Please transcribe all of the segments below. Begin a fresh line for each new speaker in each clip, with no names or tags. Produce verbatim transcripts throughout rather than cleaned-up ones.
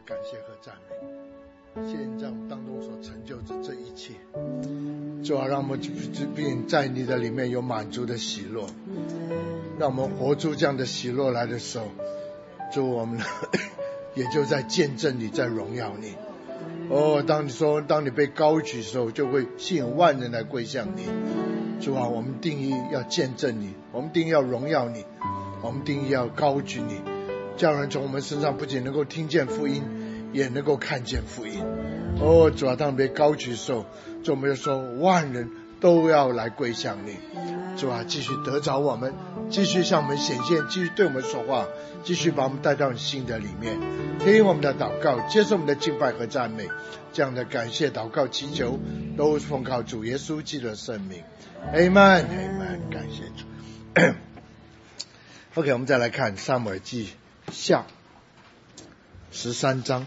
感谢和赞美，现在我们当中所成就的这一切，主啊，让我们并在你的里面有满足的喜乐，让我们活出这样的喜乐来的时候，主我们也就在见证你，在荣耀你。哦，当你说当你被高举的时候，就会吸引万人来归向你。主啊，我们定义要见证你，我们定义要荣耀你，我们定义要高举你，叫人从我们身上不仅能够听见福音，也能够看见福音。哦，主啊，当你被高举的时候，主我们就说万人都要来归向你。主啊，继续得着我们，继续向我们显现，继续对我们说话，继续把我们带到你心的里面，听我们的祷告，接受我们的敬拜和赞美。这样的感谢祷告祈求都是奉靠主耶稣基督的圣名。 Amen Amen， 感谢主。OK， 我们再来看撒母耳记下十三章。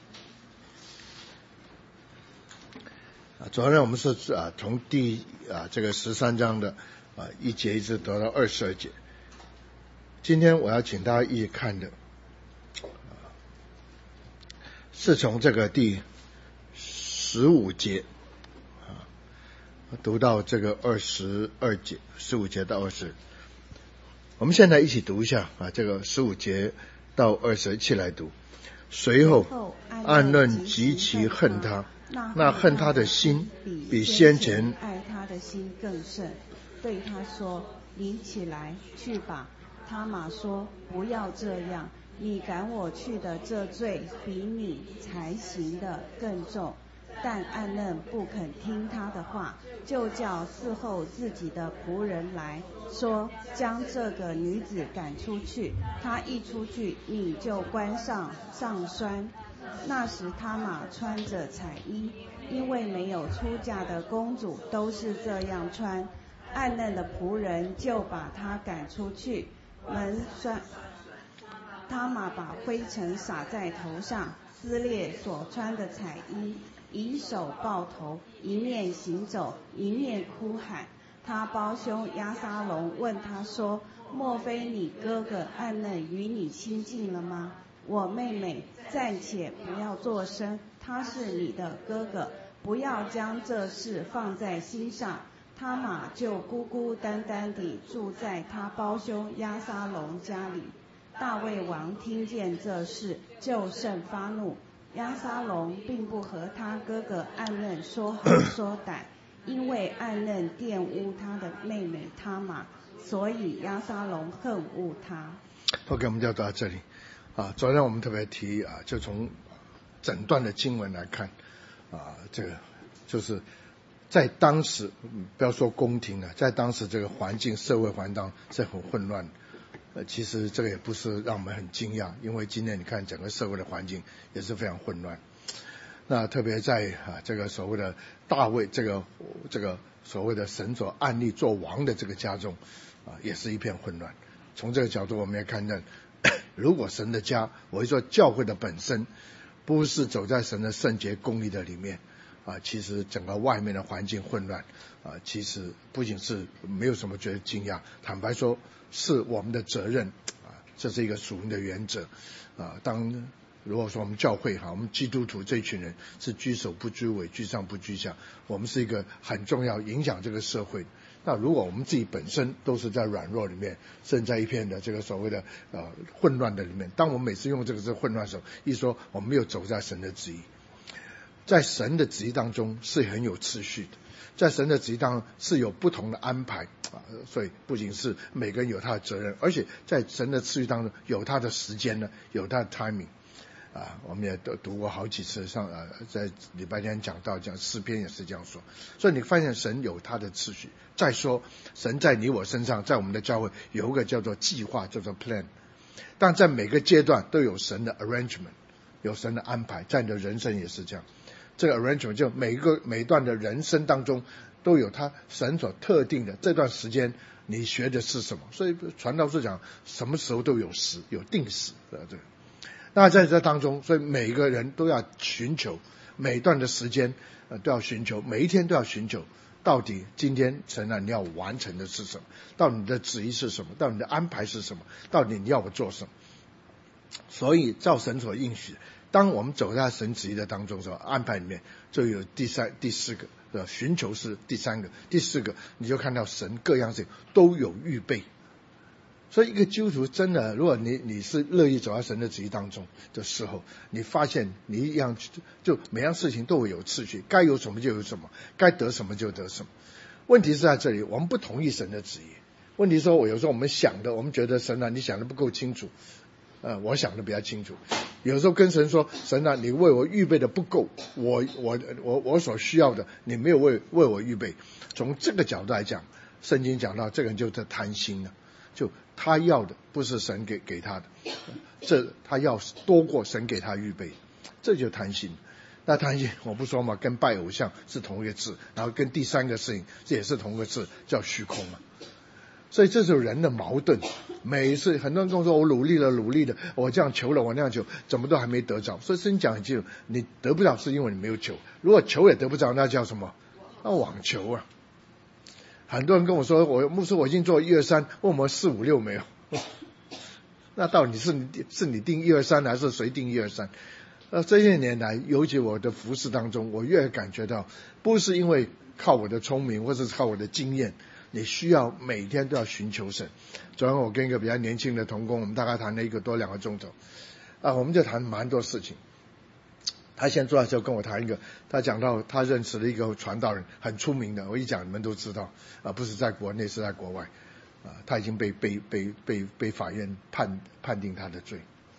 啊，昨天我们是啊从第啊这个十三章的啊一节一直读到二十二节。今天我要请大家一起看的，啊、是从这个第十五节啊读到这个二十二节，十五节到二十。我们现在一起读一下啊，这个十五节到二十，一起来读。随后暗嫩极其恨他，那恨他的心比先前
爱他的心更甚，对他说：你起来去吧。他玛说：不要这样，你赶我去的这罪比你才行的更重。但暗嫩不肯听他的话，就叫伺候自己的仆人来说：将这个女子赶出去，她一出去，你就关上上栓。那时他玛穿着彩衣，因为没有出嫁的公主都是这样穿。暗嫩的仆人就把她赶出去，门栓。他玛把灰尘撒在头上，撕裂所穿的彩衣，以手抱头，一面行走，一面哭喊。他胞兄押沙龙问他说：莫非你哥哥暗嫩与你亲近了吗？我妹妹，暂且不要作声，他是你的哥哥，不要将这事放在心上。他玛就孤孤单单地住在他胞兄押沙龙家里。大卫王听见这事，就甚发怒。押沙龙并不和他哥哥暗嫩说好说歹，因为暗嫩玷污他的妹妹他玛，所以押沙龙恨恶他。
OK， 我们就要到这里啊。昨天我们特别提啊，就从整段的经文来看啊，这个就是在当时不要说宫廷了，在当时这个环境社会环境是很混乱的。呃，其实这个也不是让我们很惊讶，因为今天你看整个社会的环境也是非常混乱。那特别在啊这个所谓的大卫这个这个所谓的神所暗立做王的这个家中啊，也是一片混乱。从这个角度我们也看见，如果神的家，我会说教会的本身不是走在神的圣洁公义的里面啊，其实整个外面的环境混乱啊，其实不仅是没有什么觉得惊讶，坦白说是我们的责任啊，这是一个属灵的原则啊。当如果说我们教会哈，我们基督徒这一群人是居首不居尾，居上不居下，我们是一个很重要影响这个社会。那如果我们自己本身都是在软弱里面，甚至在一片的这个所谓的呃混乱的里面，当我们每次用这个字混乱的时候，一说我们没有走在神的旨意，在神的旨意当中是很有次序的，在神的旨意当中是有不同的安排啊，所以不仅是每个人有他的责任，而且在神的次序当中有他的时间呢，有他的 timing。啊，我们也都读过好几次，上啊，在礼拜天讲到讲诗篇也是这样说，所以你发现神有他的次序。再说，神在你我身上，在我们的教会有一个叫做计划，叫做 plan， 但在每个阶段都有神的 arrangement， 有神的安排，在你的人生也是这样。这个 arrangement 就每一个每一段的人生当中都有他神所特定的这段时间，你学的是什么？所以传道书讲，什么时候都有时，有定时的这个。那在这当中，所以每一个人都要寻求，每段的时间呃都要寻求，每一天都要寻求，到底今天神啊你要完成的是什么？到底你的旨意是什么？到底你的安排是什么？到底你要我做什么？所以照神所应许， 当我们走在神旨意的当中的时候，安排里面就有第三、第四个，对吧？寻求是第三个，第四个，你就看到神各样事情都有预备。所以一个基督徒真的，如果你你是乐意走在神的旨意当中的时候，你发现你一样就每样事情都会有次序，该有什么就有什么，该得什么就得什么。问题是在这里，我们不同意神的旨意。问题说，我有时候我们想的，我们觉得神啊，你想的不够清楚，呃，我想的比较清楚。有时候跟神说，神啊，你为我预备的不够，我我我我所需要的，你没有为为我预备。从这个角度来讲，圣经讲到这个人就是贪心了，就他要的不是神给给他的，这他要多过神给他预备，这就贪心。那贪心我不说嘛，跟拜偶像是同一个字，然后跟第三个事情这也是同一个字，叫虚空嘛。所以这是人的矛盾。每一次很多人跟我说，我努力了努力了，我这样求了我那样求，怎么都还没得着。所以圣经讲很清楚，你得不着是因为你没有求，如果求也得不着，那叫什么？那妄求啊。很多人跟我说，我牧师我已经做一二三，问我四五六没有？那到底是你是你定一二三，还是谁定一二三？呃，这些年来，尤其我的服事当中，我越感觉到，不是因为靠我的聪明，或者是靠我的经验，你需要每天都要寻求神。昨天我跟一个比较年轻的同工，我们大概谈了一个多两个钟头，啊，我们就谈蛮多事情。他先坐在这跟我谈一个，他讲到他认识了一个传道人，很出名的，我一讲你们都知道，啊，不是在国内，是在国外，啊，他已经被被被被被法院判判定他的罪。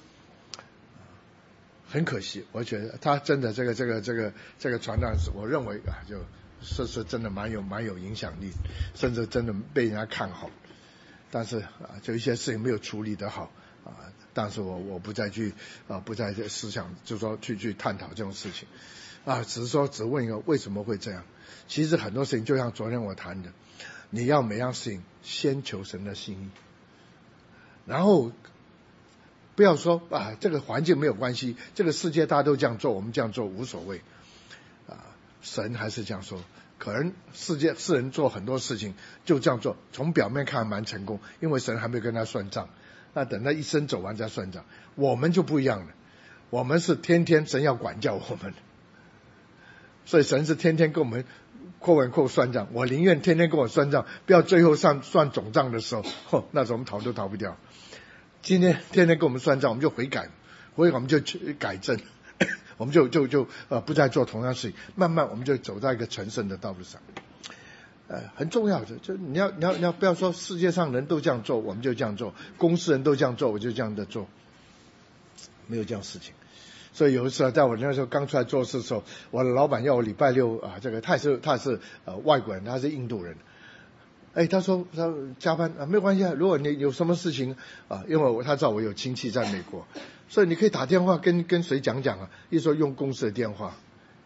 很可惜，我觉得他真的这个这个这个这个传道人，我认为啊，就是是真的蛮有蛮有影响力，甚至真的被人家看好。但是啊，就一些事情没有处理得好啊，但是我我不再去啊，不再思想，就是说去去探讨这种事情啊，只是说只问一个为什么会这样。其实很多事情就像昨天我谈的，你要每样事情先求神的心意，然后。不要说啊，这个环境没有关系，这个世界大家都这样做，我们这样做无所谓啊。神还是这样说，可能世界世人做很多事情就这样做，从表面看蛮成功，因为神还没有跟他算账。那等他一生走完再算账，我们就不一样了，我们是天天神要管教我们，所以神是天天跟我们扣完扣算账。我宁愿天天跟我算账，不要最后算算总账的时候，吼，那时候我们逃都逃不掉。今天天天跟我们算账，我们就悔改，悔改我们就改正，我们就就就呃不再做同样事情，慢慢我们就走在一个成圣的道路上。呃，很重要的，就你要你要你要不要说世界上人都这样做，我们就这样做；公司人都这样做，我就这样的做，没有这样事情。所以有一次啊，在我那时候刚出来做事的时候，我的老板要我礼拜六啊，这个他也是他是呃外国人，他是印度人。哎，他说他加班啊，没有关系啊。如果你有什么事情啊，因为我他知道我有亲戚在美国，所以你可以打电话跟跟谁讲讲啊。一说用公司的电话，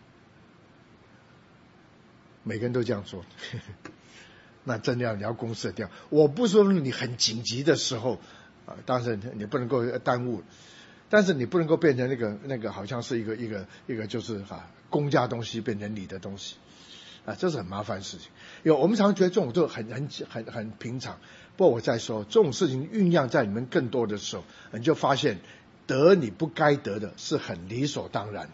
每个人都这样做。那真的要你要公司的电话，我不说你很紧急的时候啊，当然你不能够耽误，但是你不能够变成那个那个好像是一个一个一个就是啊公家东西变成你的东西。啊，这是很麻烦的事情。因为我们常常觉得这种都很很很很平常，不过我再说，这种事情酝酿在你们更多的时候，你就发现得你不该得的是很理所当然，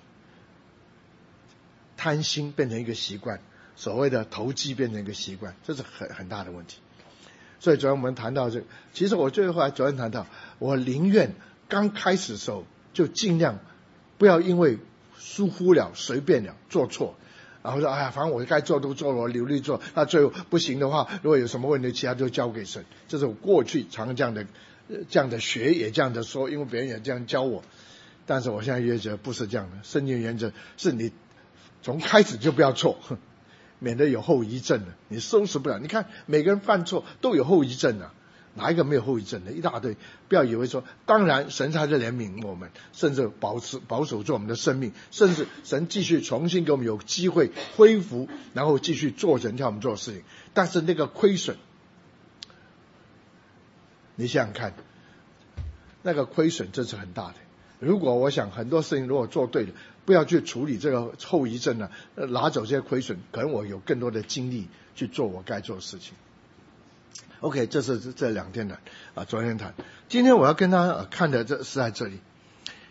贪心变成一个习惯，所谓的投机变成一个习惯，这是很很大的问题。所以昨天我们谈到这个，其实我最后来昨天谈到，我宁愿刚开始的时候就尽量不要因为疏忽了、随便了、做错。然后说，哎呀，反正我该做都做了，我努力做，那最后不行的话，如果有什么问题，其他就交给神。这是我过去常这样的、这样的学，也这样的说，因为别人也这样教我。但是我现在也觉得不是这样的，圣经原则是你从开始就不要错，免得有后遗症的，你收拾不了。你看每个人犯错都有后遗症啊。哪一个没有后遗症的？一大堆。不要以为说，当然神才是怜悯我们，甚至保持保守住我们的生命，甚至神继续重新给我们有机会恢复，然后继续做神叫我们做的事情。但是那个亏损，你想想看，那个亏损这是很大的。如果我想很多事情如果做对了，不要去处理这个后遗症呢，拿走这些亏损，可能我有更多的精力去做我该做的事情。OK， 这是这两天谈啊，昨天谈。今天我要跟他、呃、看的这是在这里。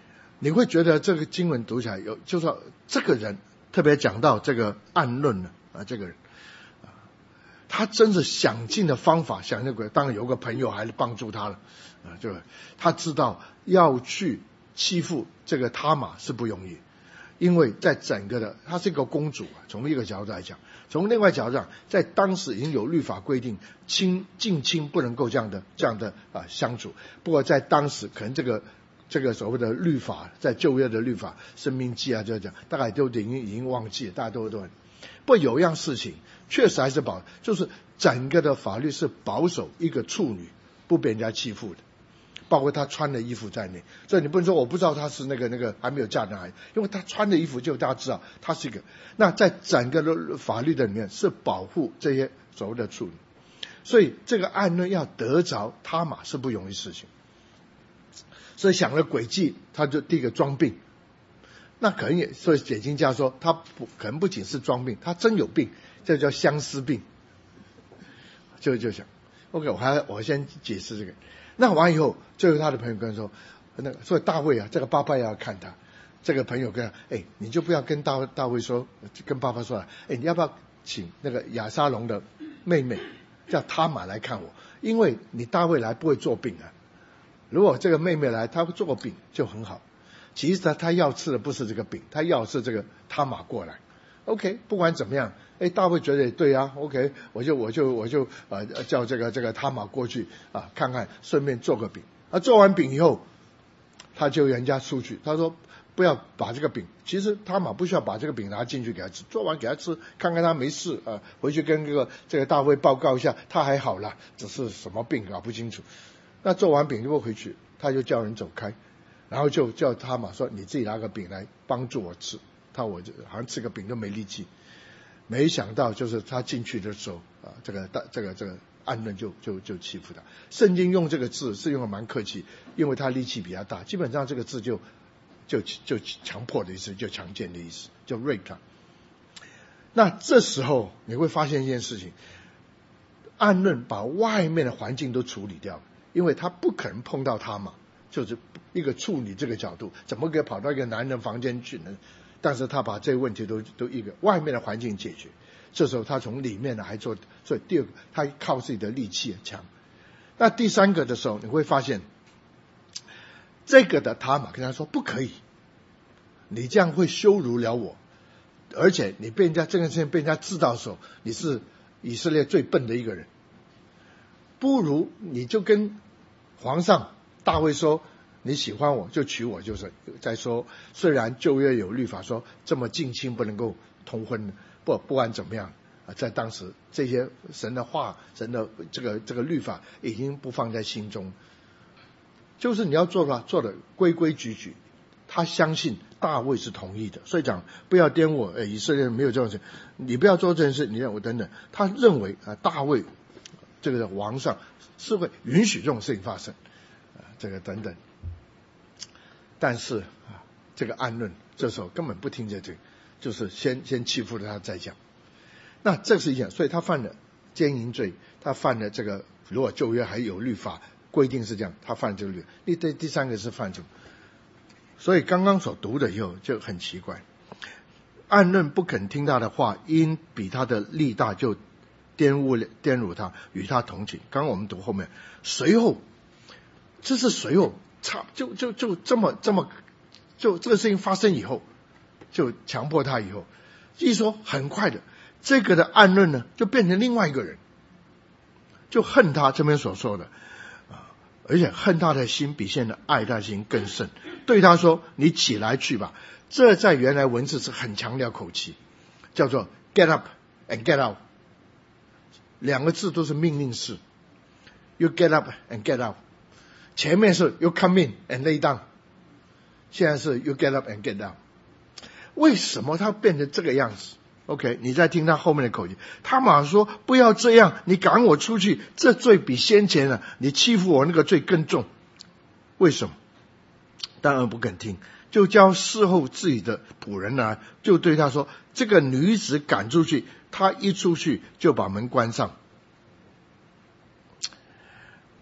你会觉得这个经文读起来有，就是说这个人特别讲到这个暗论呢啊，这个人啊，他真是想尽的方法，想那个当然有个朋友还是帮助他了啊，就他知道要去欺负这个他玛是不容易，因为在整个的她是一个公主，从一个角度来讲，从另外角度讲，在当时已经有律法规定，亲近亲不能够这样的这样的啊相处。不过在当时可能这个这个所谓的律法，在旧约的律法，生命记啊，就讲大概都已经已经忘记了，大家都都很。不过有一样事情确实还是保，就是整个的法律是保守一个处女不被人家欺负的。包括他穿的衣服在内，所以你不能说我不知道他是那个那个还没有嫁的孩子，因为他穿的衣服就大家知道他是一个。那在整个的法律的里面是保护这些所谓的处女，所以这个暗论要得着他玛是不容易事情。所以想了诡计，他就第一个装病，那可能也所以解经家说他不可能不仅是装病，他真有病，这叫相思病。就就想 ，OK， 我还我先解释这个。那完以后，最后他的朋友跟他说，那个所以大卫啊，这个爸爸要看他。这个朋友跟他，哎，你就不要跟大大卫说，跟爸爸说了，哎，你要不要请那个亚沙龙的妹妹叫他玛来看我？因为你大卫来不会做饼啊，如果这个妹妹来，她会做饼就很好。其实他他要吃的不是这个饼，他要是这个他玛过来。OK， 不管怎么样，哎，大卫觉得也对啊 ，OK， 我就我就我就呃叫这个这个他玛过去啊看看，顺便做个饼。啊，做完饼以后，他就人家出去，他说不要把这个饼，其实他玛不需要把这个饼拿进去给他吃，做完给他吃，看看他没事啊，回去跟这个这个大卫报告一下，他还好啦，只是什么病搞不清楚。那做完饼就回去，他就叫人走开，然后就叫他玛说你自己拿个饼来帮助我吃。他我就好像吃个饼都没力气，没想到就是他进去的时候啊，这个大这个这个暗论就就就欺负他。圣经用这个字是用的蛮客气，因为他力气比他大，基本上这个字就就就强迫的意思，就强奸的意思，就 rape 他。那这时候你会发现一件事情，暗论把外面的环境都处理掉了，因为他不可能碰到他嘛，就是一个处女这个角度，怎么可以跑到一个男人房间去呢？但是他把这个问题都都一个外面的环境解决，这时候他从里面呢还做，所以第二个他靠自己的力气很强。那第三个的时候你会发现，这个的他玛跟他说不可以，你这样会羞辱了我，而且你被人家这个事情被人家知道的时候，你是以色列最笨的一个人，不如你就跟皇上大卫说。你喜欢我就娶我，就是再说，虽然旧约有律法说这么近亲不能够通婚，不不管怎么样啊，在当时这些神的话、神的这个这个律法已经不放在心中，就是你要做的做的规规矩矩。他相信大卫是同意的，所以讲不要颠我，哎，以色列没有这种事，你不要做这件事，你让我等等。他认为啊，大卫这个王上是会允许这种事情发生啊，这个等等。但是啊，这个暗论这时候根本不听这这个，就是先先欺负了他再讲。那这是一件，所以他犯了奸淫罪，他犯了这个，如果旧约还有律法规定是这样，他犯这个律。第第第三个是犯什么？所以刚刚所读的以后就很奇怪，暗论不肯听他的话，因比他的力大，就玷污玷辱他，与他同情。刚刚我们读后面，随后这是随后。差就就就这么这么，就这个事情发生以后，就强迫他以后，一说很快的，这个的暗论呢就变成另外一个人，就恨他这边所说的啊，而且恨他的心比现在爱他的心更甚，对他说：“你起来去吧。”这在原来文字是很强调口气，叫做 “get up and get out”， 两个字都是命令式 ，“you get up and get out”。前面是 you come in and lay down， 现在是 you get up and get down。 为什么他变成这个样子 ？OK， 你再听他后面的口气，他马上说不要这样，你赶我出去，这罪比先前啊你欺负我那个罪更重。为什么？当然不肯听，就叫侍候自己的仆人来，就对他说：“这个女子赶出去。”他一出去就把门关上。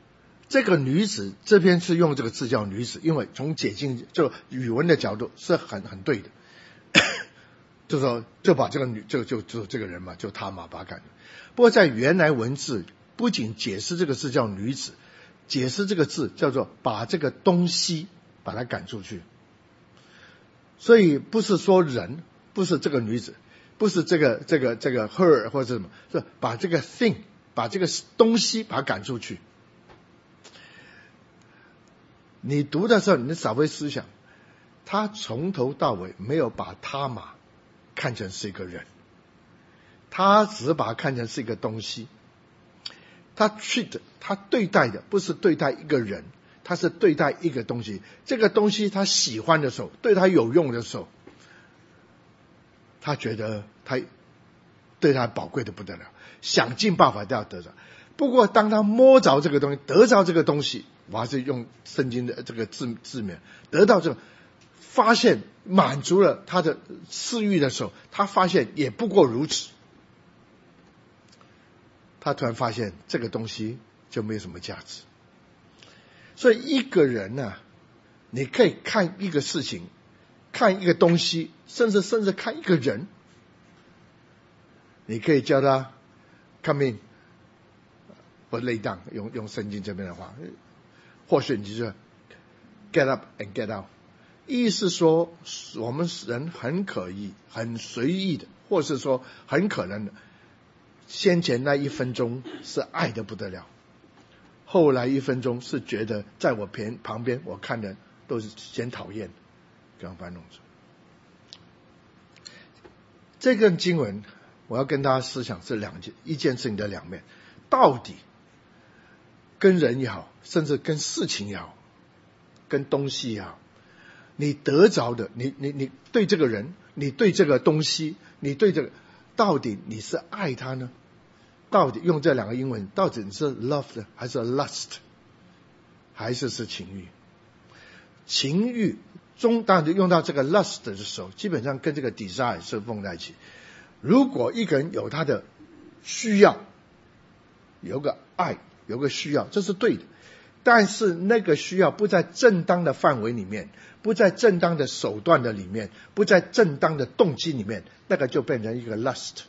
这个女子这边是用这个字叫女子，因为从解经就语文的角度是很很对的，就说就把这个女就就就这个人嘛，就他玛把赶。不过在原来文字不仅解释这个字叫女子，解释这个字叫做把这个东西把它赶出去。所以不是说人，不是这个女子，不是这个这个这个 her 或者什么，是把这个 thing 把这个东西把它赶出去。你读的时候，你稍微思想，他从头到尾没有把他玛看成是一个人，他只是把它看成是一个东西。他 treat 他对待的不是对待一个人，他是对待一个东西。这个东西他喜欢的时候，对他有用的时候，他觉得他对他宝贵的不得了，想尽办法都要得着。不过当他摸着这个东西，得着这个东西，我还是用圣经的这个字字面，得到这个发现满足了他的私欲的时候，他发现也不过如此。他突然发现这个东西就没有什么价值。所以一个人呢、啊，你可以看一个事情，看一个东西，甚至甚至看一个人，你可以叫他 come in 或 lay down， 用用圣经这边的话，或许你就说 get up and get out， 意思说我们人很可以很随意的，或是说很可能的，先前那一分钟是爱得不得了，后来一分钟是觉得在我旁旁边我看的都是先讨厌，这样翻弄着。这个经文我要跟大家思想是两件一件事情的两面，到底跟人也好，甚至跟事情也好，跟东西也好，你得着的，你你你对这个人，你对这个东西，你对这个，到底你是爱他呢？到底用这两个英文，到底你是 love 还是 lust， 还是是情欲？情欲中当然用到这个 lust 的时候，基本上跟这个 desire 是放在一起。如果一个人有他的需要，有个爱，有个需要，这是对的。但是那个需要不在正当的范围里面，不在正当的手段的里面，不在正当的动机里面，那个就变成一个 lust。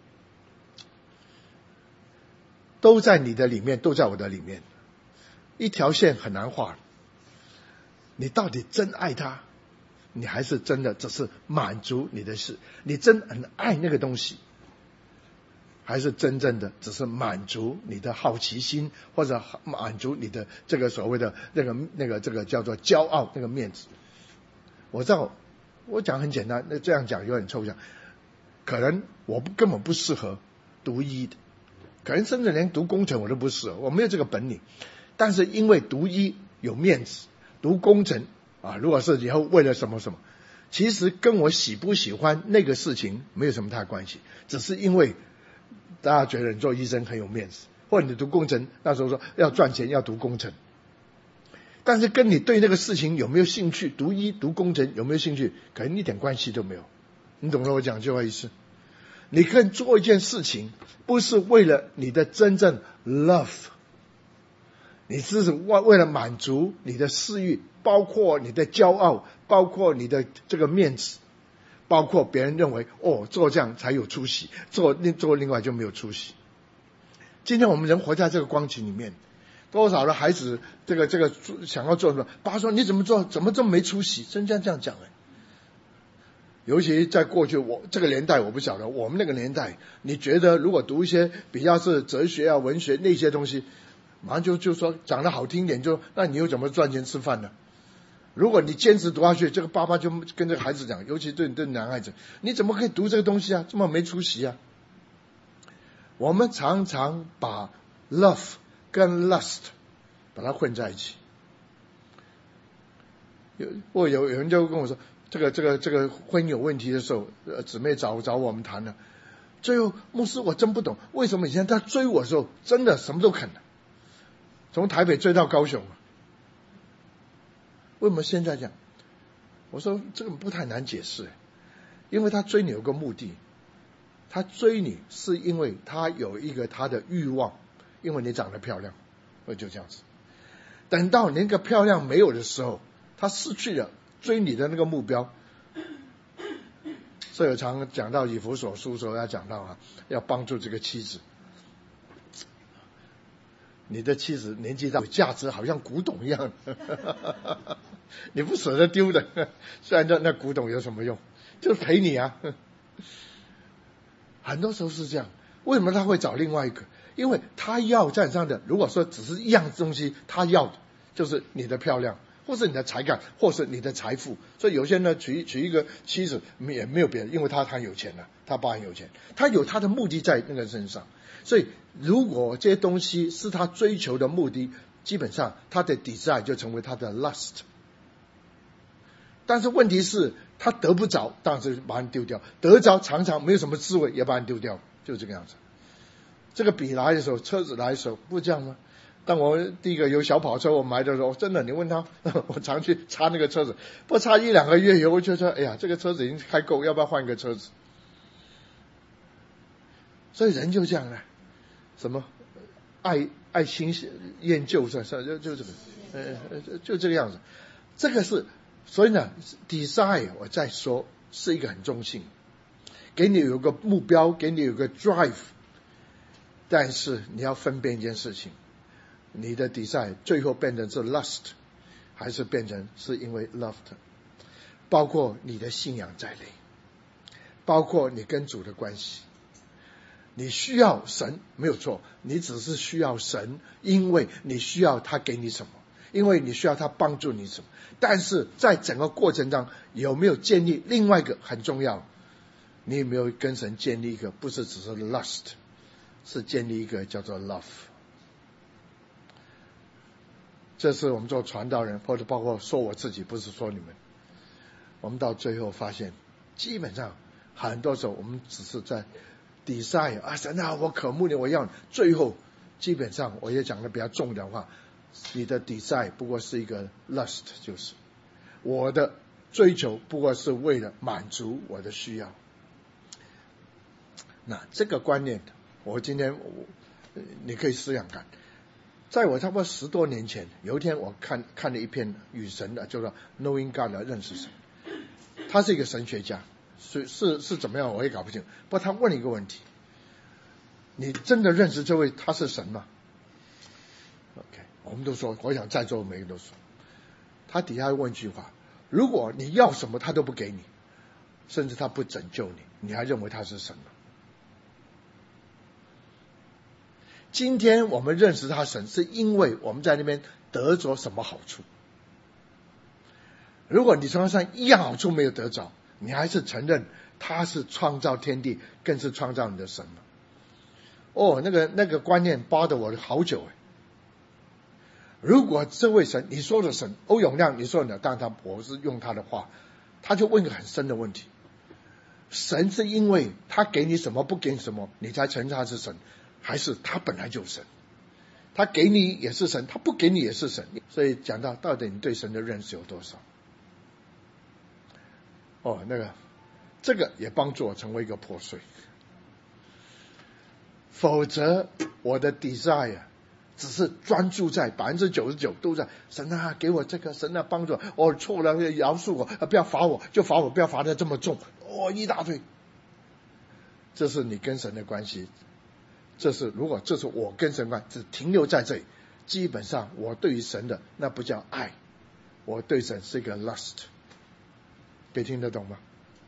都在你的里面，都在我的里面，一条线很难画。你到底真爱他，你还是真的只是满足你的事？你真很爱那个东西，还是真正的只是满足你的好奇心，或者满足你的这个所谓的那个那个这个叫做骄傲那个面子？我知道我讲很简单，那这样讲有点抽象，可能我不根本不适合读医的，可能甚至连读工程我都不适合，我没有这个本领。但是因为读医有面子，读工程啊，如果是以后为了什么什么，其实跟我喜不喜欢那个事情没有什么太关系，只是因为大家觉得你做医生很有面子，或者你读工程那时候说要赚钱要读工程，但是跟你对那个事情有没有兴趣，读医读工程有没有兴趣，可能一点关系都没有。你懂得我讲这话意思？你可以做一件事情，不是为了你的真正 love， 你只是为了满足你的私欲，包括你的骄傲，包括你的这个面子，包括别人认为哦做这样才有出息，做做另外就没有出息。今天我们人活在这个光景里面，多少的孩子这个这个想要做什么，爸说你怎么做怎么这么没出息，真这样这样讲哎。尤其在过去我这个年代，我不晓得我们那个年代，你觉得如果读一些比较是哲学啊文学那些东西，马上就就说讲得好听点，就那你又怎么赚钱吃饭呢？如果你坚持读下去，这个爸爸就跟这个孩子讲，尤其对对男孩子，你怎么可以读这个东西啊，这么没出息啊？我们常常把 love 跟 lust 把它混在一起。有我有有人就跟我说，这个这个这个婚姻有问题的时候，呃，姊妹找找我们谈了。最后牧师我真不懂，为什么以前他追我的时候真的什么都肯了，从台北追到高雄，为什么现在讲？我说这个不太难解释，因为他追你有个目的，他追你是因为他有一个他的欲望，因为你长得漂亮，我就这样子。 等到那个漂亮没有的时候，他失去了追你的那个目标。所以我常讲到以弗所书的时候要讲到啊，要帮助这个妻子。你的妻子年纪大有价值，好像古董一样，你不舍得丢的。虽然那那古董有什么用，就是陪你啊。很多时候是这样。为什么他会找另外一个？因为他要站上的，如果说只是一样东西，他要的就是你的漂亮，或是你的才干，或是你的财富。所以有些人呢，娶娶一个妻子也没有别的，因为他很有钱了、啊，他爸很有钱，他有他的目的在那个身上。所以如果这些东西是他追求的目的，基本上他的 desire 就成为他的 lust。但是问题是他得不着，当然是把你丢掉；得着常常没有什么滋味，也把你丢掉，就这个样子。这个笔来的时候，车子来的时候，不是这样吗？当我第一个有小跑车我买的时候，真的，你问他，我常去擦那个车子，不擦一两个月以后，我就说，哎呀，这个车子已经开够，要不要换一个车子？所以人就这样了，什么爱爱新厌旧，是就就这个，呃，就这个样子。这个是，所以呢 ，desire 我再说是一个很中性，给你有个目标，给你有个 drive， 但是你要分辨一件事情。你的 desire 最后变成是 lust， 还是变成是因为 loved？ 包括你的信仰在内，包括你跟主的关系。你需要神没有错，你只是需要神，因为你需要他给你什么，因为你需要他帮助你什么。但是在整个过程中，有没有建立另外一个很重要？你有没有跟神建立一个，不是只是 lust， 是建立一个叫做 love。这是我们做传道人，或者包括说我自己，不是说你们。我们到最后发现，基本上很多时候我们只是在 desire 啊，神啊，我渴慕你，我要你。最后基本上我也讲的比较重的话，你的 desire 不过是一个 lust， 就是我的追求不过是为了满足我的需要。那这个观念，我今天我你可以思想看。在我差不多十多年前，有一天我看看了一篇与神的，叫做 Knowing God 的认识神。他是一个神学家，是是是怎么样我也搞不清。不过他问了一个问题：你真的认识这位他是神吗 ？OK， 我们都说，我想在座每个人都说。他底下问一句话：如果你要什么他都不给你，甚至他不拯救你，你还认为他是神吗？今天我们认识他神，是因为我们在那边得着什么好处？如果你从他上一样好处没有得着，你还是承认他是创造天地，更是创造你的神吗？哦，那个那个观念包得我好久哎。如果这位神，你说的神欧永亮，你说的，当然他我是用他的话，他就问一个很深的问题：神是因为他给你什么不给你什么，你才承认他是神？还是他本来就是神，他给你也是神，他不给你也是神。所以讲到到底你对神的认识有多少？哦，那个这个也帮助我成为一个破碎。否则我的 desire 只是专注在百分之九十九都在神啊给我这个，神啊帮助我，我错了饶恕我，不要罚我，就罚我，不要罚得这么重，哦一大堆。这是你跟神的关系。这是如果这是我跟神关只停留在这里，基本上我对于神的那不叫爱，我对神是一个 lust。 可以听得懂吗？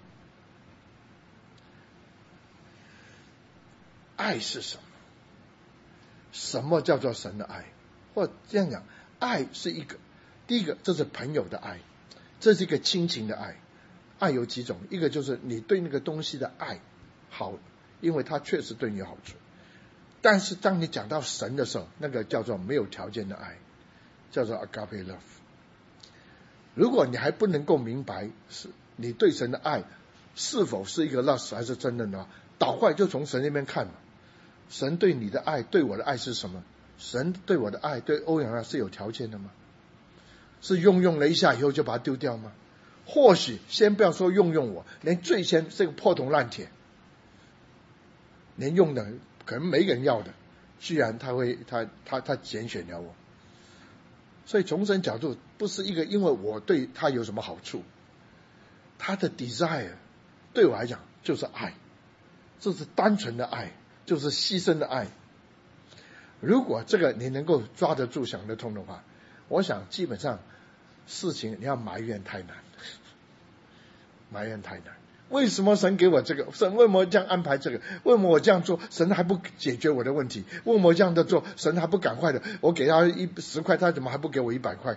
爱是什么？什么叫做神的爱？或这样讲，爱是一个，第一个这是朋友的爱，这是一个亲情的爱。爱有几种，一个就是你对那个东西的爱好，因为它确实对你有好处。但是当你讲到神的时候，那个叫做没有条件的爱，叫做 agape love。 如果你还不能够明白是你对神的爱是否是一个 lust 还是真的呢，倒过来就从神那边看嘛。神对你的爱对我的爱是什么？神对我的爱对欧阳亮是有条件的吗？是用用了一下以后就把它丢掉吗？或许先不要说用用我，连最先是个破铜烂铁，连用的可能没人要的，居然他会他他他拣选了我。 所以从神角度，不是一个因为我对他有什么好处，他的 desire 对我来讲就是爱，这是单纯的爱，就是牺牲的爱。如果这个你能够抓得住想得通的话，我想基本上事情你要埋怨太难，埋怨太难。为什么神给我这个？神为什么这样安排这个？为什么我这样做，神还不解决我的问题？为什么我这样的做，神还不赶快的？我给他一十块，他怎么还不给我一百块？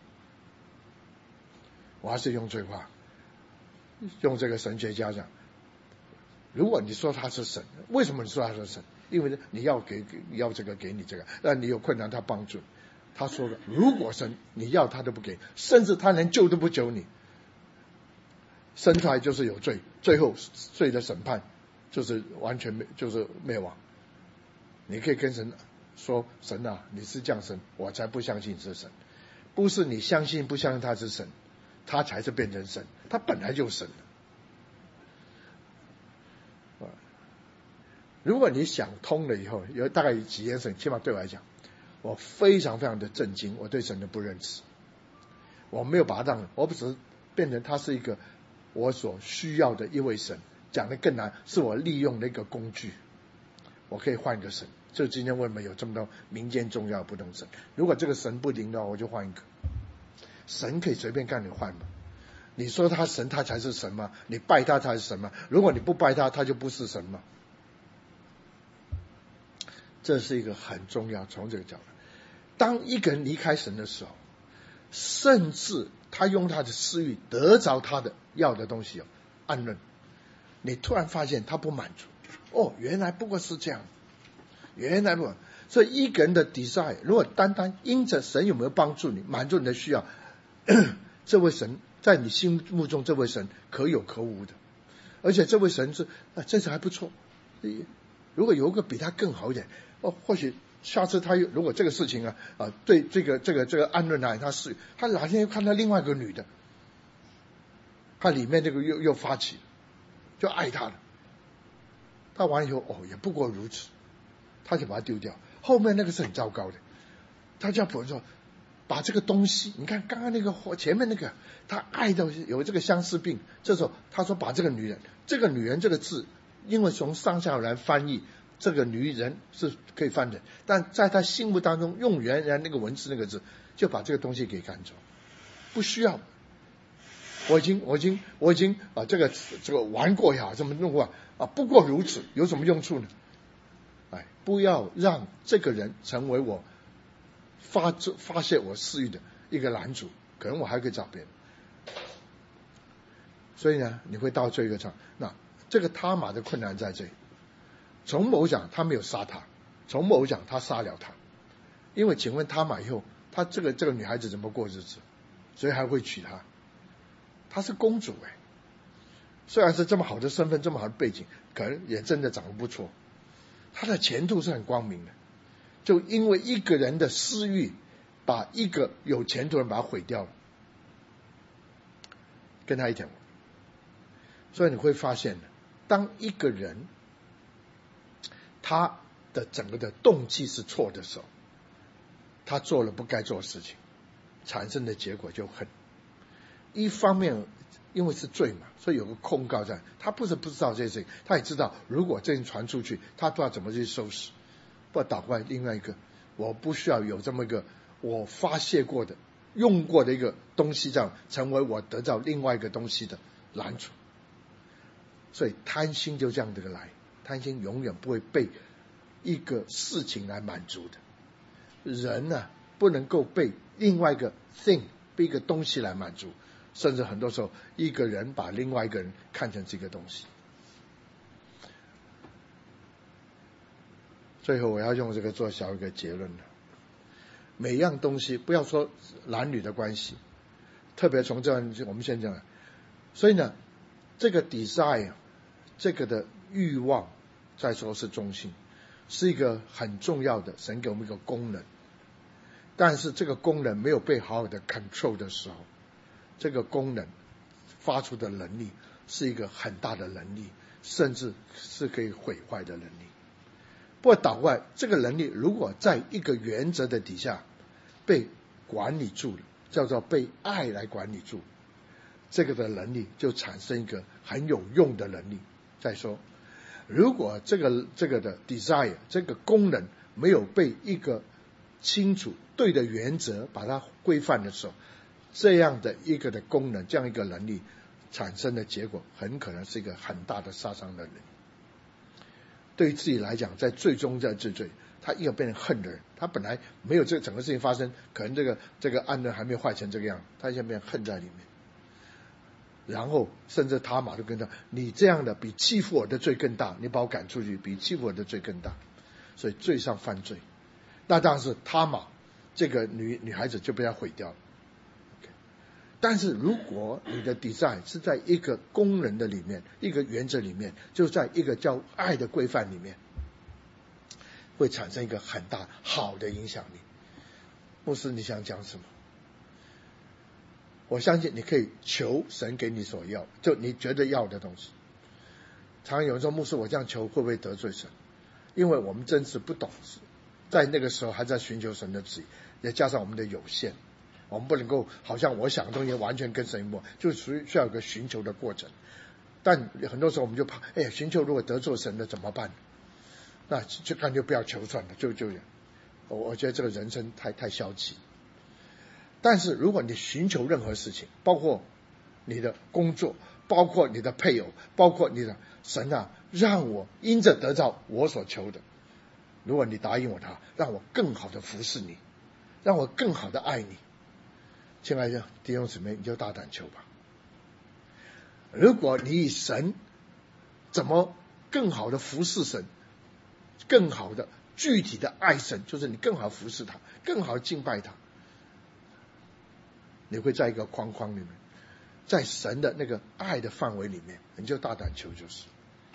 我还是用这话，用这个神学家讲，如果你说他是神，为什么你说他是神？因为你要给要这个给你这个，那你有困难他帮助。他说了，如果神你要他都不给，甚至他连救都不救你，生出来就是有罪，最后罪的审判就是完全没就是灭亡。你可以跟神说，神啊，你是这样神，我才不相信是神。不是你相信不相信他是神，他才是变成神，他本来就是神。如果你想通了以后，有大概几件事，起码对我来讲，我非常非常的震惊，我对神的不认识，我没有把他当，我不只是变成他是一个我所需要的一位神，讲得更难，是我利用的一个工具，我可以换一个神。就今天为什么有这么多民间宗教不同神？如果这个神不灵的话，我就换一个。神可以随便干你换吗？你说他神，他才是神吗？你拜他才是神吗？如果你不拜他，他就不是神吗？这是一个很重要，从这个角度，当一个人离开神的时候，甚至他用他的私欲得着他的要的东西哦，安乐，你突然发现他不满足，哦，原来不过是这样，原来不，所以一个人的 desire 如果单单因着神有没有帮助你，满足你的需要，这位神在你心目中这位神可有可无的，而且这位神是啊，这次还不错，如果有一个比他更好一点，哦，或许下次他如果这个事情啊啊对这个这个这个安顿来，他是他哪天又看到另外一个女的，他里面这个又又发起，就爱他了，他完以后哦也不过如此，他就把它丢掉。后面那个是很糟糕的，他叫朋友说把这个东西，你看刚刚那个前面那个他爱到有这个相思病，这时候他说把这个女人，这个女人这个字，因为从上下来翻译，这个女人是可以翻的，但在他心目当中用原来那个文字那个字，就把这个东西给赶走，不需要。我已经我已经我已经啊这个这个玩过呀，这么弄过啊，不过如此，有什么用处呢？哎，不要让这个人成为我发发泄我私欲的一个拦阻，可能我还可以找别人。所以呢，你会到这个场，那这个他玛的困难在这里。从某讲他没有杀他，从某讲他杀了他，因为请问他玛以后，他这个这个女孩子怎么过日子？谁还会娶她？她是公主哎，虽然是这么好的身份，这么好的背景，可能也真的长得不错，她的前途是很光明的。就因为一个人的私欲，把一个有前途的人把他毁掉了，跟他一点。所以你会发现，当一个人他的整个的动机是错的时候，他做了不该做的事情，产生的结果就很。一方面因为是罪嘛，所以有个控告在，他不是不知道这些事情，他也知道如果这人传出去，他不知道怎么去收拾。不倒过来另外一个，我不需要有这么一个我发泄过的用过的一个东西，这样成为我得到另外一个东西的拦阻。所以贪心就这样的来，贪心永远不会被一个事情来满足的。人呢、啊，不能够被另外一个 thing 被一个东西来满足，甚至很多时候一个人把另外一个人看成这个东西。最后我要用这个做小一个结论了。每样东西不要说男女的关系，特别从这样我们先讲，所以呢这个 desire 这个的欲望再说是中性，是一个很重要的神给我们一个功能，但是这个功能没有被好好的 control 的时候，这个功能发出的能力是一个很大的能力，甚至是可以毁坏的能力。不过倒过来，这个能力如果在一个原则的底下被管理住了，叫做被爱来管理住，这个的能力就产生一个很有用的能力。再说，如果这个这个的 desire 这个功能没有被一个清楚对的原则把它规范的时候，这样的一个的功能，这样一个能力产生的结果，很可能是一个很大的杀伤的能力。对于自己来讲，在最终在治罪，他一个被人恨的人，他本来没有这整个事情发生，可能这个这个案呢还没有坏成这个样，他现在被人恨在里面。然后甚至他玛都跟他，你这样的比欺负我的罪更大，你把我赶出去比欺负我的罪更大，所以罪上犯罪。那当然是他玛这个女女孩子就被他毁掉了。Okay. 但是如果你的 design 是在一个功能的里面，一个原则里面，就在一个叫爱的规范里面，会产生一个很大好的影响力。牧师，你想讲什么？我相信你可以求神给你所要，就你觉得要的东西。常常有人说，牧师，我这样求会不会得罪神？因为我们真是不懂事，在那个时候还在寻求神的旨意，也加上我们的有限，我们不能够好像我想的东西完全跟神一模，就属于需要有个寻求的过程。但很多时候我们就怕，哎呀，寻求如果得罪神了怎么办？那就干脆不要求算了，就就我我觉得这个人生太太消极。但是如果你寻求任何事情，包括你的工作，包括你的配偶，包括你的神啊，让我因着得到我所求的，如果你答应我他，让我更好的服侍你，让我更好的爱你，亲爱的弟兄姊妹，你就大胆求吧。如果你以神怎么更好的服侍神，更好的具体的爱神，就是你更好服侍他，更好的敬拜他，你会在一个框框里面，在神的那个爱的范围里面，你就大胆求就是。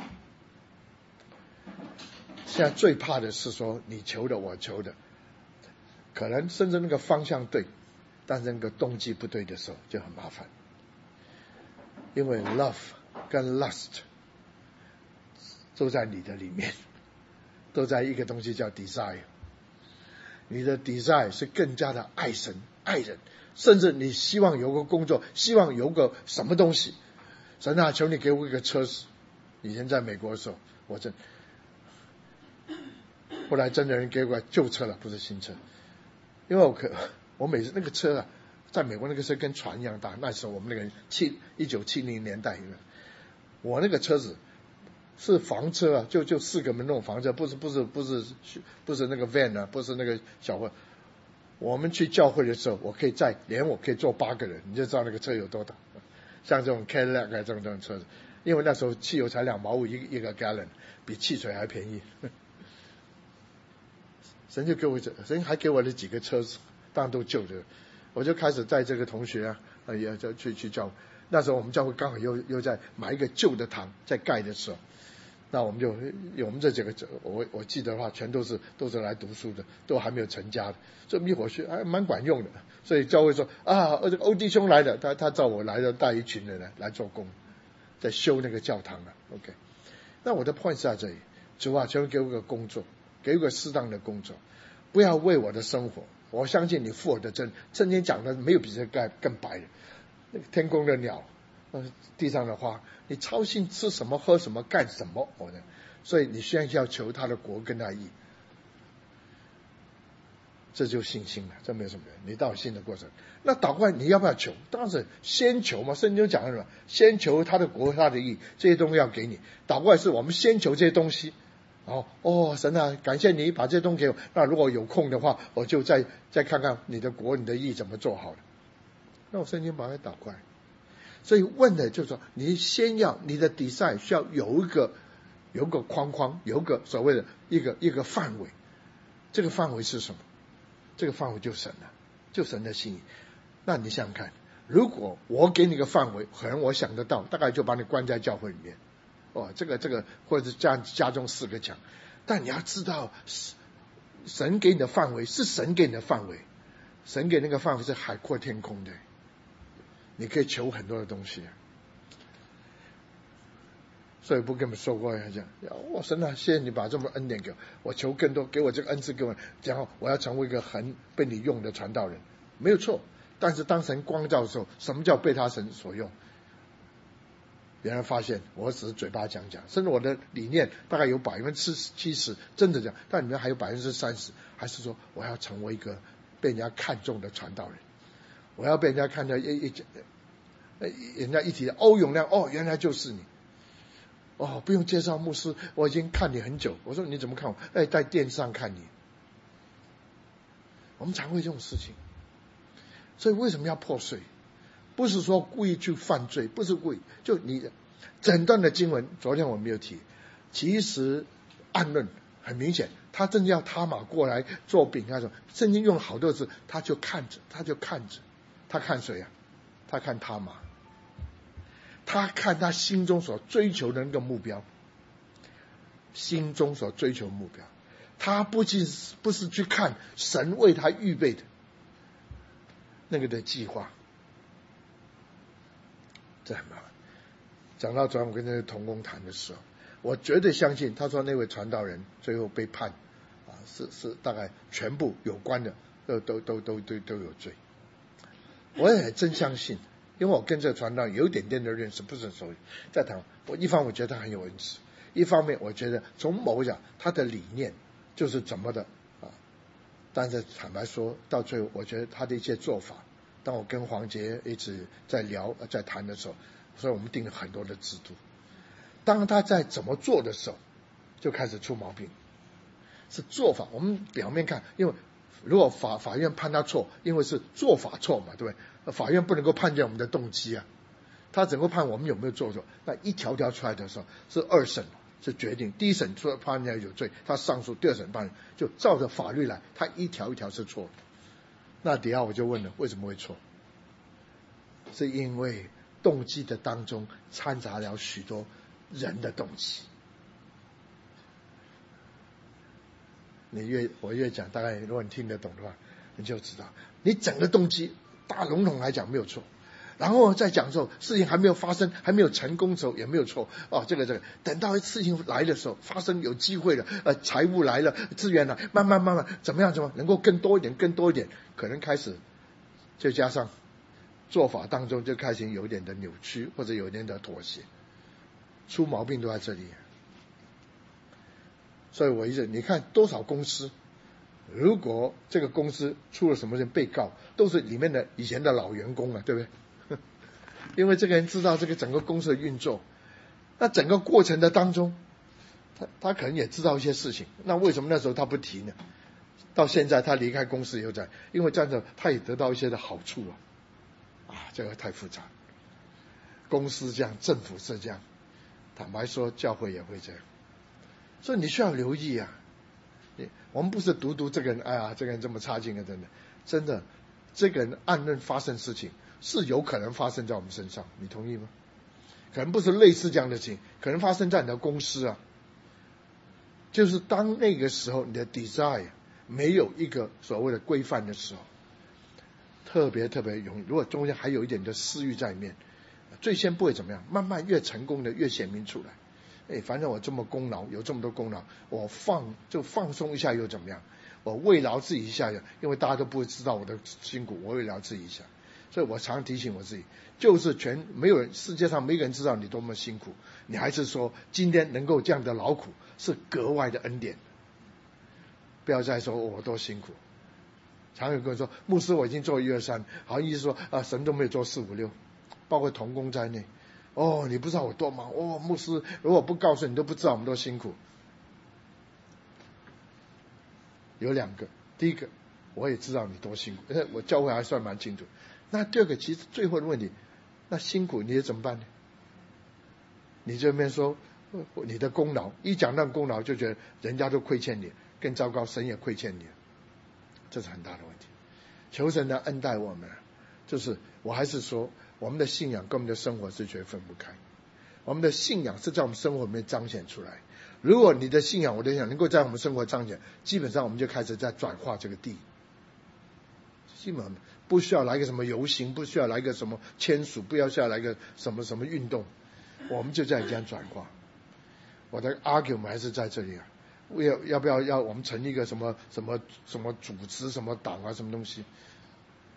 现在最怕的是说你求的我求的，可能甚至那个方向对，但是那个动机不对的时候就很麻烦。因为 love 跟 lust 都在你的里面，都在一个东西叫 desire。 你的 desire 是更加的爱神爱人，甚至你希望有个工作，希望有个什么东西，神啊，求你给我一个车子。以前在美国的时候，我真后来真的人给我旧车了，不是新车，因为我可我每次那个车啊，在美国那个车跟船一样大，那时候我们那个七一九七零年代，我那个车子是房车啊，就就四个门那种房车，不是不是不是不是那个 van 啊，不是那个小货。我们去教会的时候，我可以载连我可以坐八个人，你就知道那个车有多大。像这种 Cadillac 这种这种车子，因为那时候汽油才两毛五一一个 gallon， 比汽水还便宜。神就给我这，神还给我了几个车子，当然都旧的。我就开始载这个同学啊，也就去去教会。那时候我们教会刚好又又在买一个旧的堂，在盖的时候，那我们就我们这几个，我我记得的话，全都是都是来读书的，都还没有成家的，所以密火学还蛮管用的。所以教会说啊，这个欧弟兄来了，他他照我来的，带一群人来来做工，在修那个教堂了。OK， 那我的 point 是在这里，主啊，求你给我个工作，给我个适当的工作，不要为我的生活。我相信你父我的真，圣经讲的没有比这个更白的。那个天空的鸟，地上的花，你操心吃什么喝什么干什么？我的，所以你现在要求他的国跟他义，这就信心了，这没有什么。你到信的过程，那祷告你要不要求？当然是先求嘛，圣经讲什么？先求他的国他的义，这些东西要给你。祷告是我们先求这些东西。哦哦，神啊，感谢你把这些东西给我。那如果有空的话，我就再再看看你的国、你的义怎么做好了。那我圣经把它打怪。所以问的就是说，你先要你的比赛需要有一个有一个框框，有一个所谓的一个一个范围。这个范围是什么？这个范围就神了，就神的心意。那你想想看，如果我给你个范围，可能我想得到，大概就把你关在教会里面。哦，这个这个，或者是加加重四个墙，但你要知道，神给你的范围是神给你的范围，神给那个范围是海阔天空的，你可以求很多的东西。所以不跟你们说过讲，我神啊，谢谢你把这么恩典给我，我求更多，给我这个恩赐给我，然后我要成为一个很被你用的传道人。 没有错。但是当神光照的时候，什么叫被他神所用？别人发现我只是嘴巴讲讲，甚至我的理念大概有百分之七十真的讲，但里面还有百分之三十，还是说我要成为一个被人家看重的传道人，我要被人家看到一一人家一提欧永亮，哦，原来就是你，哦，不用介绍牧师，我已经看你很久。我说你怎么看我？哎，在电视上看你。我们常会这种事情，所以为什么要破碎？不是说故意去犯罪，不是故意，就你整段的经文，昨天我没有提，其实暗论很明显，他真的要他玛过来做饼那种，圣经用了好多字，他就看着，他就看着，他看谁啊？他看他玛，他看他心中所追求的那个目标，心中所追求的目标，他不仅不是去看神为他预备的那个的计划。这很麻烦。讲到昨天我跟那个同工谈的时候，我绝对相信他说那位传道人最后被判啊，是是大概全部有关的都都都都都都有罪。我也真相信，因为我跟这个传道有一点点的认识，不是熟悉。在谈，我一方面我觉得他很有恩慈，一方面我觉得从某讲他的理念就是怎么的啊，但是坦白说到最后，我觉得他的一些做法。当我跟黄杰一直在聊在谈的时候，所以我们定了很多的制度。当他在怎么做的时候，就开始出毛病。是做法，我们表面看，因为如果法法院判他错，因为是做法错嘛，对不对？法院不能够判决我们的动机啊，他只能够判我们有没有做错。那一条条出来的时候，是二审是决定，第一审说判人家有罪，他上诉，第二审判就照着法律来，他一条一条是错的。那底下我就问了，为什么会错？是因为动机的当中掺杂了许多人的动机。你越我越讲，大概如果你听得懂的话，你就知道，你整个动机大笼统来讲没有错，然后再讲的时候，事情还没有发生，还没有成功的时候也没有错。哦，这个这个，等到事情来的时候，发生有机会了，呃，财务来了，资源来，慢慢慢慢怎么样怎么样能够更多一点，更多一点，可能开始就加上做法当中就开始有点的扭曲，或者有点的妥协，出毛病都在这里。所以我一直你看多少公司，如果这个公司出了什么人被告，都是里面的以前的老员工啊，对不对？因为这个人知道这个整个公司的运作，那整个过程的当中，他他可能也知道一些事情，那为什么那时候他不提呢？到现在他离开公司以后在，因为这样子他也得到一些的好处啊，啊，这个太复杂。公司这样，政府是这样，坦白说，教会也会这样。所以你需要留意啊！我们不是读读这个人，哎呀，这个人这么差劲啊，真的，真的，这个人暗论发生事情是有可能发生在我们身上，你同意吗？可能不是类似这样的事情，可能发生在你的公司啊。就是当那个时候你的 desire 没有一个所谓的规范的时候，特别特别容易。如果中间还有一点的私欲在里面，最先不会怎么样，慢慢越成功的越显明出来。哎，反正我这么功劳，有这么多功劳，我放就放松一下又怎么样？我慰劳自己一下，因为大家都不会知道我的辛苦，我慰劳自己一下。所以我常提醒我自己，就是全没有人，世界上没有人知道你多么辛苦，你还是说今天能够这样的劳苦是格外的恩典。不要再说我多辛苦。常有跟人说，牧师我已经做一二三，好像意思说啊，神都没有做四五六，包括同工在内。哦，你不知道我多忙哦，牧师，如果不告诉你，都不知道我们多辛苦。有两个，第一个，我也知道你多辛苦，我教会还算蛮清楚。那第二个，其实最后的问题，那辛苦你也怎么办呢？你这边说你的功劳，一讲到功劳，就觉得人家都亏欠你，更糟糕，神也亏欠你，这是很大的问题。求神的恩待我们，就是我还是说，我们的信仰跟我们的生活是绝分不开。我们的信仰是在我们生活里面彰显出来。如果你的信仰，我的信仰能够在我们生活彰显，基本上我们就开始在转化这个地。基本上不需要来个什么游行，不需要来个什么签署，不要需要来个什么什么运动，我们就在这样转化。我的 argument 还是在这里啊，要要不要要我们成立一个什么什么什么组织、什么党啊，什么东西？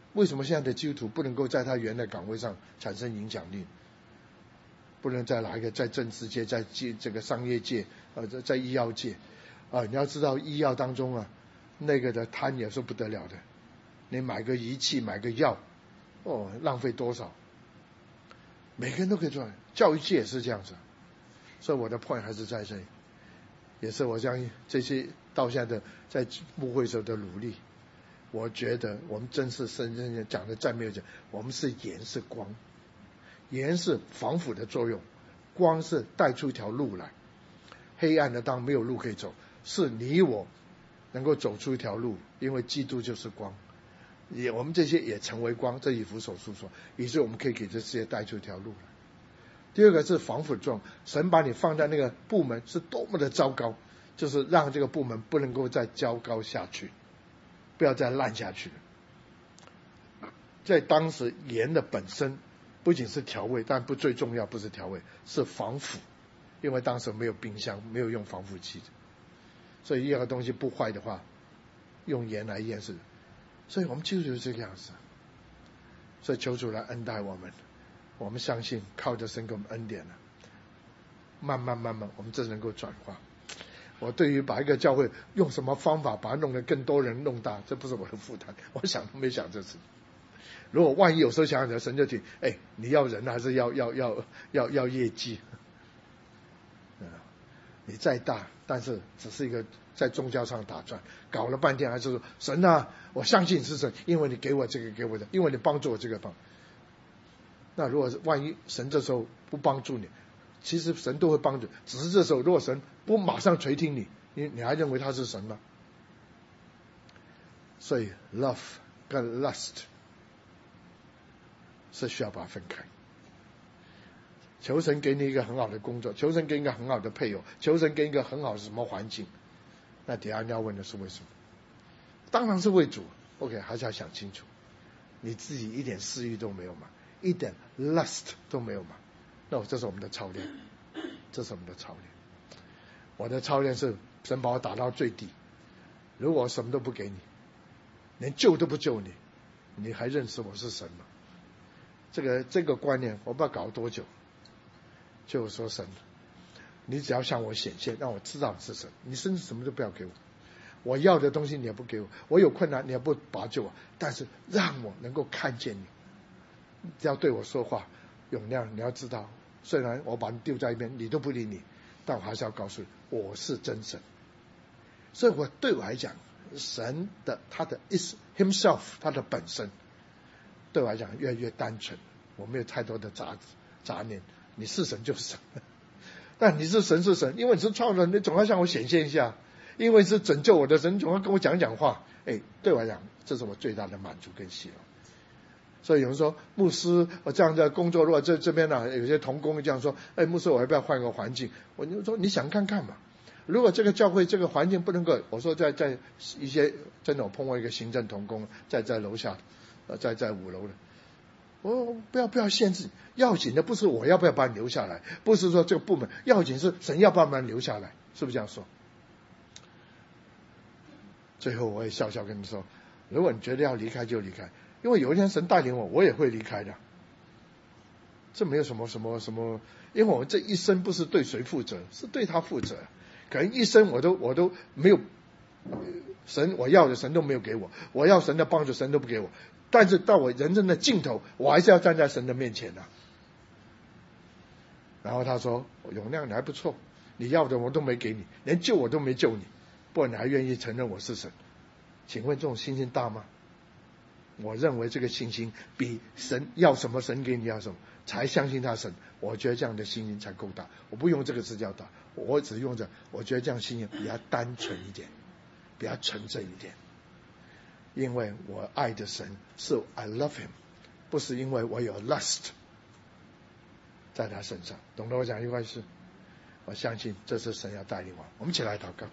为什么现在的基督徒不能够在他原来岗位上产生影响力？不能在哪一个在政治界，在这个商业界，呃，在在医药界啊，你要知道医药当中啊，那个的贪也是不得了的。你买个仪器，买个药，哦，浪费多少？每个人都可以赚，教育界也是这样子。所以我的 point 还是在这里，也是我相信这些到现在的在牧会时候的努力。我觉得我们真是深深讲的再没有讲，我们是盐是光，盐是防腐的作用，光是带出一条路来。黑暗的当没有路可以走，是你我能够走出一条路，因为基督就是光，也我们这些也成为光。这以弗所书说，以致我们可以给这世界带出一条路来。第二个是防腐作用，神把你放在那个部门是多么的糟糕，就是让这个部门不能够再糟糕下去，不要再烂下去了。在当时盐的本身不仅是调味，但不最重要不是调味，是防腐，因为当时没有冰箱，没有用防腐剂，所以任何东西不坏的话用盐来验是。所以我们基督就是这个样子。所以求主来恩待我们，我们相信靠着神给我们恩典了，慢慢慢慢我们真能够转化。我对于把一个教会用什么方法把它弄得更多人弄大，这不是我的负担，我想都没想这次。如果万一有时候想想神就提，哎，你要人还是要要要要要业绩？嗯，你再大，但是只是一个在宗教上打转，搞了半天还是说神啊，我相信你是神，因为你给我这个给我的，因为你帮助我这个帮。那如果万一神这时候不帮助你，其实神都会帮助，只是这时候如果神不马上垂听你，你你还认为他是神吗？所以 love 跟 lust 是需要把它分开。求神给你一个很好的工作，求神给你一个很好的配偶，求神给你一个很好的什么环境，那底下你要问的是为什么？当然是为主。 OK， 还是要想清楚，你自己一点私欲都没有吗？一点 lust 都没有吗？那这是我们的操练，这是我们的操练。我的操练是神把我打到最低，如果我什么都不给你，连救都不救你，你还认识我是神吗？这个这个观念我不知道搞了多久，就说神，你只要向我显现，让我知道你是神，你甚至什么都不要给我，我要的东西你也不给我，我有困难你也不拔救我，但是让我能够看见你，只要对我说话。永亮，你要知道，虽然我把你丢在一边，你都不理你，但我还是要告诉你，我是真神。所以我对我来讲，神的他的 is himself 他的本身，对我来讲越来越单纯，我没有太多的杂杂念。你是神就是神，但你是神是神，因为你是创造人，你总要向我显现一下，因为是拯救我的神，总要跟我讲讲话。哎，对我来讲，这是我最大的满足跟喜乐。所以有人说，牧师我这样的工作，如果这这边呢、啊、有些同工这样说，哎，牧师我要不要换个环境？我就说你想看看嘛。如果这个教会这个环境不能够，我说在在一些真的我碰过一个行政同工，在在楼下，呃，在在五楼的，我不要不要限制，要紧的不是我要不要把你留下来，不是说这个部门，要紧是神要不要把你留下来，是不是这样说？最后我也笑笑跟你说，如果你觉得要离开就离开。因为有一天神带领我，我也会离开的。这没有什么什么什么，因为我这一生不是对谁负责，是对他负责。可能一生我都我都没有神我要的神都没有给我，我要神的帮助神都不给我。但是到我人生的尽头，我还是要站在神的面前的、啊。然后他说：“永亮你还不错，你要的我都没给你，连救我都没救你，不然你还愿意承认我是神？请问这种信心大吗？”我认为这个信心比神要什么神给你要什么才相信他神，我觉得这样的信心才够大。我不用这个字叫大，我只用着我觉得这样信心比较单纯一点，比较纯正一点。因为我爱的神是 I love him， 不是因为我有 lust 在他身上。懂得我讲一块事？我相信这是神要带领我。我们一起来祷告。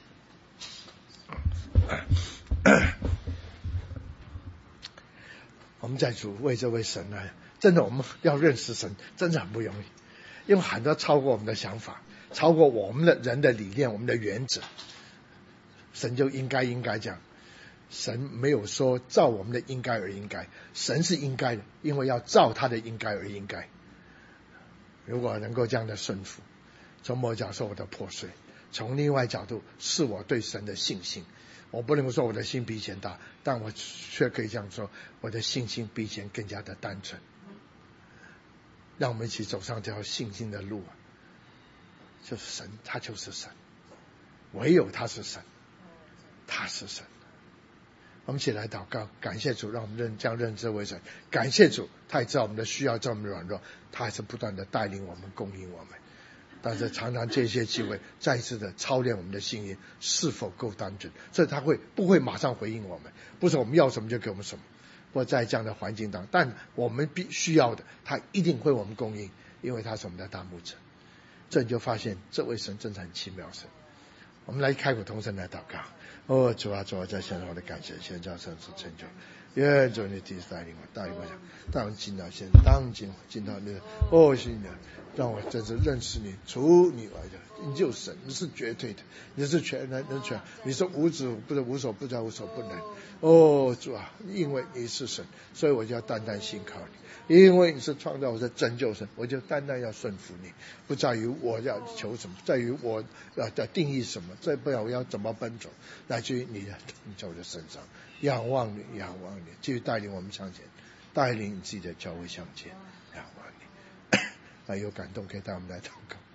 我们在主为这位神呢，真的我们要认识神真的很不容易，因为很多超过我们的想法，超过我们的人的理念，我们的原则，神就应该应该这样。 神没有说照我们的应该而应该，神是应该的，因为要照他的应该而应该。如果能够这样的顺服，从某角是我的破碎，从另外角度是我对神的信心。我不能够说我的心比以前大，但我却可以这样说，我的信心比以前更加的单纯。让我们一起走上这条信心的路啊！就是神，他就是神，唯有他是神，他是神。我们一起来祷告，感谢主，让我们认这样认知为神。感谢主，他也知道我们的需要，知道我们的软弱，他还是不断的带领我们，供应我们。但是常常这些机会再一次的操练我们的信心是否够单纯，所以他会不会马上回应我们？不是我们要什么就给我们什么。或在这样的环境当中，但我们必须要的，他一定会我们供应，因为他是我们的大牧者。这你就发现这位神真的很奇妙神。我们来开口同声来祷告。哦，主啊，主啊，在现在我的感谢，现在神是成就。愿主你第一带领我，带领我，带我进到现在，当进进到那个哦，新的，让我真是认识你，除你外的，你就是神，你是绝对的，你是全能能全，你是无子不是无所不在，无所不能。哦，主啊，因为你是神，所以我就要单单信靠你。因为你是创造我的拯救神，我就单单要顺服你，不在于我要求什么，在于我要的定义什么，在不要我要怎么奔走，乃至于你的在我的身上，仰望你，仰望你，继续带领我们向前，带领你自己的教会向前，仰望你。那有感动可以带我们来祷告。